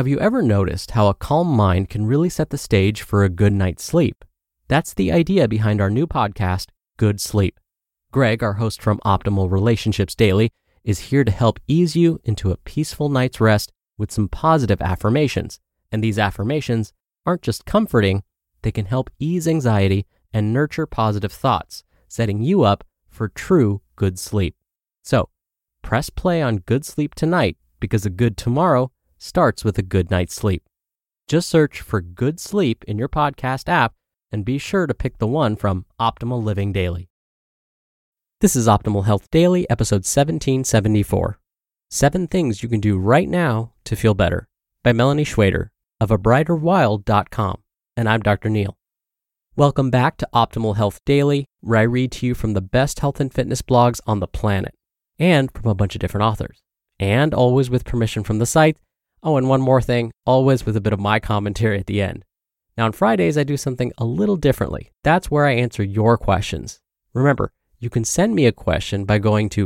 Have you ever noticed how a calm mind can really set the stage for a good night's sleep? That's the idea behind our new podcast, Good Sleep. Greg, our host from Optimal Relationships Daily, is here to help ease you into a peaceful night's rest with some positive affirmations. And these affirmations aren't just comforting, they can help ease anxiety and nurture positive thoughts, setting you up for true good sleep. So, press play on Good Sleep tonight because a good tomorrow starts with a good night's sleep. Just search for Good Sleep in your podcast app and be sure to pick the one from Optimal Living Daily. This is Optimal Health Daily, episode 1774. 7 Things You Can Do Right Now to Feel Better by Melanie Schwader of abrighterwild.com. And I'm Dr. Neil. Welcome back to Optimal Health Daily, where I read to you from the best health and fitness blogs on the planet, and from a bunch of different authors, and always with permission from the site. Oh, and one more thing, always with a bit of my commentary at the end. Now on Fridays, I do something a little differently. That's where I answer your questions. Remember, you can send me a question by going to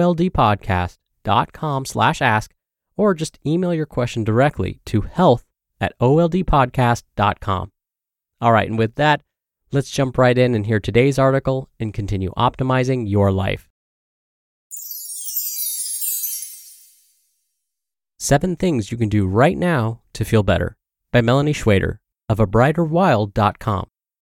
oldpodcast.com/ask, or just email your question directly to health@oldpodcast.com. All right, and with that, let's jump right in and hear today's article and continue optimizing your life. 7 Things You Can Do Right Now to Feel Better by Melanie Schwader of abrighterwild.com.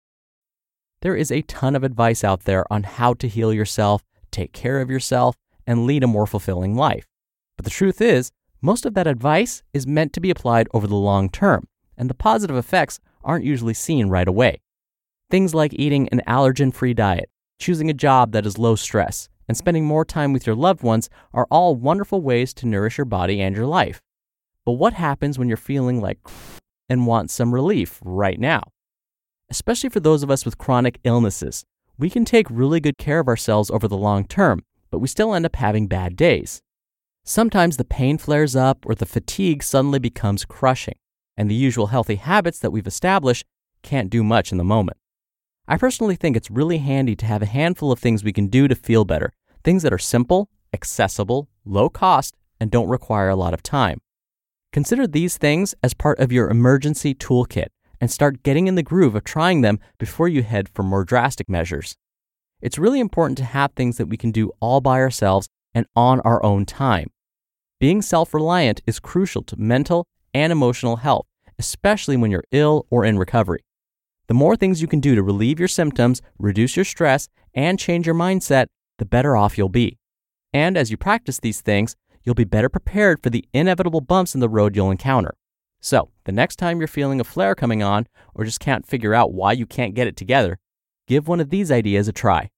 There is a ton of advice out there on how to heal yourself, take care of yourself, and lead a more fulfilling life. But the truth is, most of that advice is meant to be applied over the long term, and the positive effects aren't usually seen right away. Things like eating an allergen-free diet, choosing a job that is low stress, and spending more time with your loved ones are all wonderful ways to nourish your body and your life. But what happens when you're feeling like and want some relief right now? Especially for those of us with chronic illnesses, we can take really good care of ourselves over the long term, but we still end up having bad days. Sometimes the pain flares up or the fatigue suddenly becomes crushing, and the usual healthy habits that we've established can't do much in the moment. I personally think it's really handy to have a handful of things we can do to feel better, things that are simple, accessible, low cost, and don't require a lot of time. Consider these things as part of your emergency toolkit and start getting in the groove of trying them before you head for more drastic measures. It's really important to have things that we can do all by ourselves and on our own time. Being self-reliant is crucial to mental and emotional health, especially when you're ill or in recovery. The more things you can do to relieve your symptoms, reduce your stress, and change your mindset, the better off you'll be. And as you practice these things, you'll be better prepared for the inevitable bumps in the road you'll encounter. So, the next time you're feeling a flare coming on, or just can't figure out why you can't get it together, give one of these ideas a try.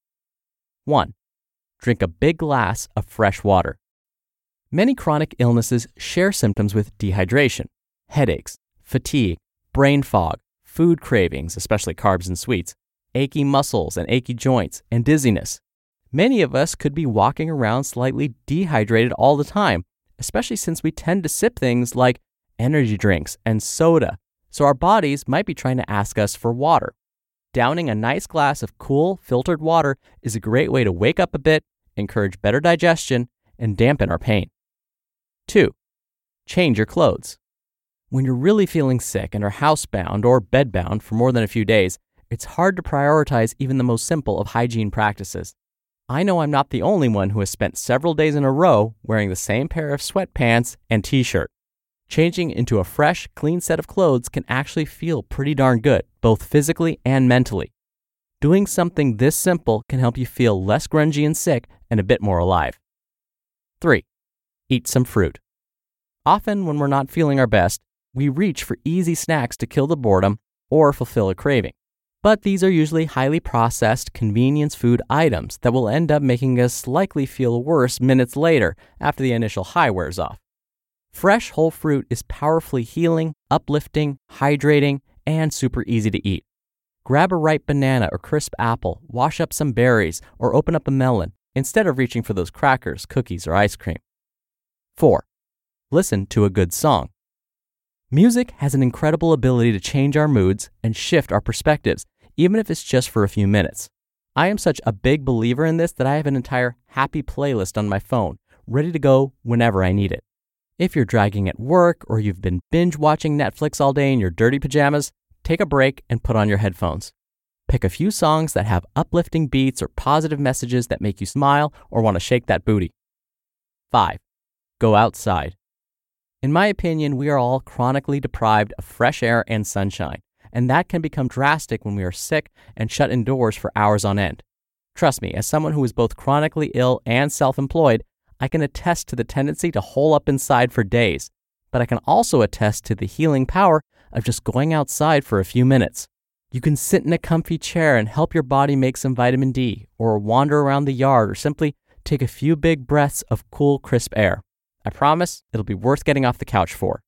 1. Drink a big glass of fresh water. Many chronic illnesses share symptoms with dehydration, headaches, fatigue, brain fog, food cravings, especially carbs and sweets, achy muscles and achy joints, and dizziness. Many of us could be walking around slightly dehydrated all the time, especially since we tend to sip things like energy drinks and soda, so our bodies might be trying to ask us for water. Downing a nice glass of cool, filtered water is a great way to wake up a bit, encourage better digestion, and dampen our pain. 2. Change your clothes. When you're really feeling sick and are housebound or bedbound for more than a few days, it's hard to prioritize even the most simple of hygiene practices. I know I'm not the only one who has spent several days in a row wearing the same pair of sweatpants and t-shirt. Changing into a fresh, clean set of clothes can actually feel pretty darn good, both physically and mentally. Doing something this simple can help you feel less grungy and sick and a bit more alive. 3. Eat some fruit. Often when we're not feeling our best, we reach for easy snacks to kill the boredom or fulfill a craving. But these are usually highly processed convenience food items that will end up making us likely feel worse minutes later after the initial high wears off. Fresh whole fruit is powerfully healing, uplifting, hydrating, and super easy to eat. Grab a ripe banana or crisp apple, wash up some berries, or open up a melon instead of reaching for those crackers, cookies, or ice cream. 4. Listen to a good song. Music has an incredible ability to change our moods and shift our perspectives, even if it's just for a few minutes. I am such a big believer in this that I have an entire happy playlist on my phone, ready to go whenever I need it. If you're dragging at work or you've been binge watching Netflix all day in your dirty pajamas, take a break and put on your headphones. Pick a few songs that have uplifting beats or positive messages that make you smile or want to shake that booty. 5. Go outside. In my opinion, we are all chronically deprived of fresh air and sunshine, and that can become drastic when we are sick and shut indoors for hours on end. Trust me, as someone who is both chronically ill and self-employed, I can attest to the tendency to hole up inside for days, but I can also attest to the healing power of just going outside for a few minutes. You can sit in a comfy chair and help your body make some vitamin D, or wander around the yard, or simply take a few big breaths of cool, crisp air. I promise it'll be worth getting off the couch for.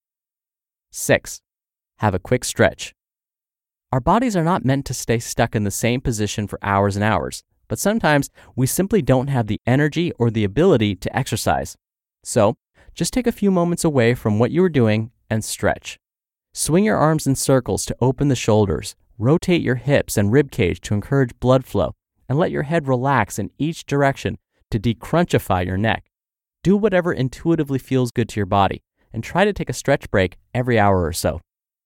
6. Have a quick stretch. Our bodies are not meant to stay stuck in the same position for hours and hours, but sometimes we simply don't have the energy or the ability to exercise. So, just take a few moments away from what you are doing and stretch. Swing your arms in circles to open the shoulders, rotate your hips and rib cage to encourage blood flow, and let your head relax in each direction to decrunchify your neck. Do whatever intuitively feels good to your body, and try to take a stretch break every hour or so.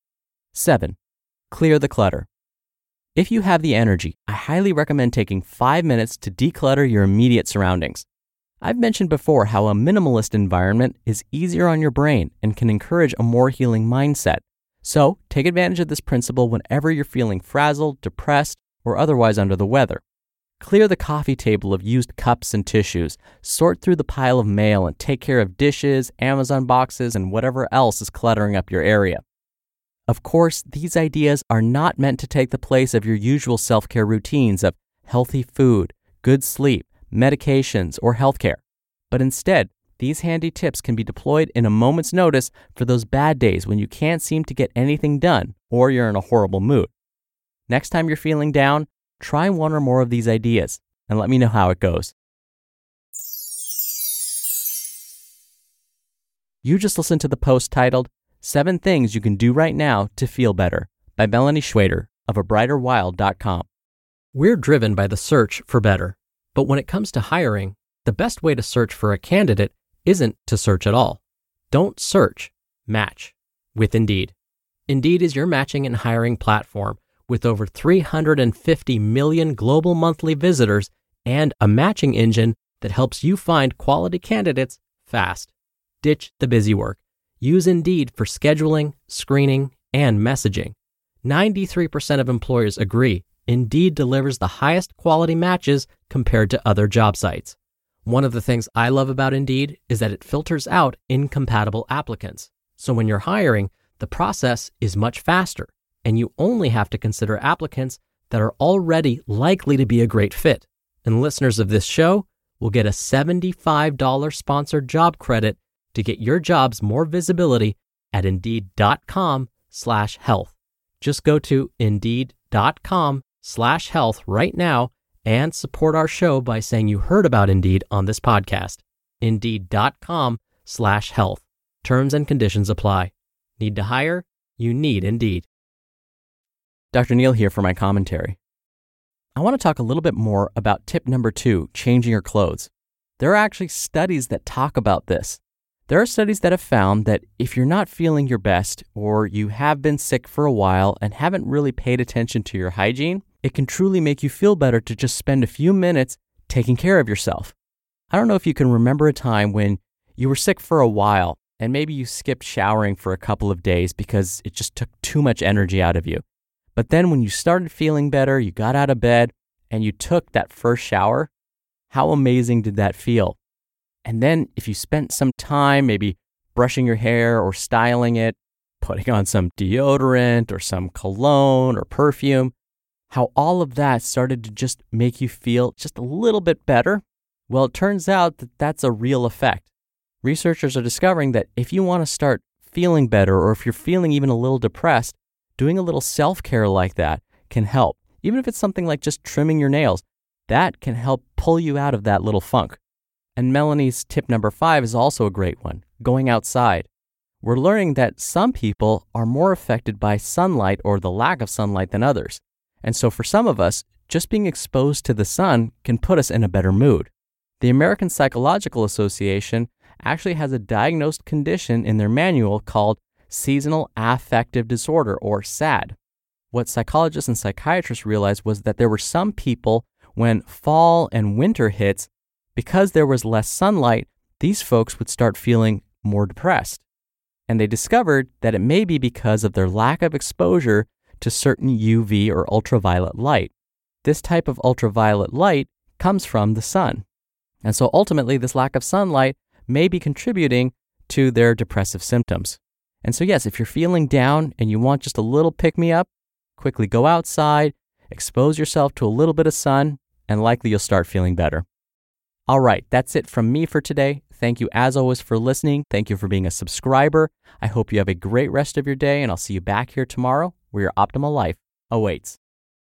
7. Clear the clutter. If you have the energy, I highly recommend taking 5 minutes to declutter your immediate surroundings. I've mentioned before how a minimalist environment is easier on your brain and can encourage a more healing mindset. So, take advantage of this principle whenever you're feeling frazzled, depressed, or otherwise under the weather. Clear the coffee table of used cups and tissues, sort through the pile of mail, and take care of dishes, Amazon boxes, and whatever else is cluttering up your area. Of course, these ideas are not meant to take the place of your usual self-care routines of healthy food, good sleep, medications, or healthcare. But instead, these handy tips can be deployed in a moment's notice for those bad days when you can't seem to get anything done or you're in a horrible mood. Next time you're feeling down, try one or more of these ideas and let me know how it goes. You just listened to the post titled 7 Things You Can Do Right Now to Feel Better by Melanie Schwader of abrighterwild.com. We're driven by the search for better, but when it comes to hiring, the best way to search for a candidate isn't to search at all. Don't search, match with Indeed. Indeed is your matching and hiring platform with over 350 million global monthly visitors and a matching engine that helps you find quality candidates fast. Ditch the busy work. Use Indeed for scheduling, screening, and messaging. 93% of employers agree Indeed delivers the highest quality matches compared to other job sites. One of the things I love about Indeed is that it filters out incompatible applicants. So when you're hiring, the process is much faster, and you only have to consider applicants that are already likely to be a great fit. And listeners of this show will get a $75 sponsored job credit to get your jobs more visibility at Indeed.com/health. Just go to Indeed.com/health right now and support our show by saying you heard about Indeed on this podcast. Indeed.com/health. Terms and conditions apply. Need to hire? You need Indeed. Dr. Neal here for my commentary. I want to talk a little bit more about tip number 2, changing your clothes. There are actually studies that talk about this. There are studies that have found that if you're not feeling your best or you have been sick for a while and haven't really paid attention to your hygiene, it can truly make you feel better to just spend a few minutes taking care of yourself. I don't know if you can remember a time when you were sick for a while and maybe you skipped showering for a couple of days because it just took too much energy out of you. But then when you started feeling better, you got out of bed and you took that first shower, how amazing did that feel? And then if you spent some time maybe brushing your hair or styling it, putting on some deodorant or some cologne or perfume, how all of that started to just make you feel just a little bit better? Well, it turns out that that's a real effect. Researchers are discovering that if you want to start feeling better or if you're feeling even a little depressed, doing a little self-care like that can help. Even if it's something like just trimming your nails, that can help pull you out of that little funk. And Melanie's tip number 5 is also a great one, going outside. We're learning that some people are more affected by sunlight or the lack of sunlight than others. And so for some of us, just being exposed to the sun can put us in a better mood. The American Psychological Association actually has a diagnosed condition in their manual called seasonal affective disorder, or SAD. What psychologists and psychiatrists realized was that there were some people, when fall and winter hits, because there was less sunlight, these folks would start feeling more depressed. And they discovered that it may be because of their lack of exposure to certain UV or ultraviolet light. This type of ultraviolet light comes from the sun. And so ultimately, this lack of sunlight may be contributing to their depressive symptoms. And so yes, if you're feeling down and you want just a little pick-me-up, quickly go outside, expose yourself to a little bit of sun, and likely you'll start feeling better. All right, that's it from me for today. Thank you as always for listening. Thank you for being a subscriber. I hope you have a great rest of your day, and I'll see you back here tomorrow where your optimal life awaits.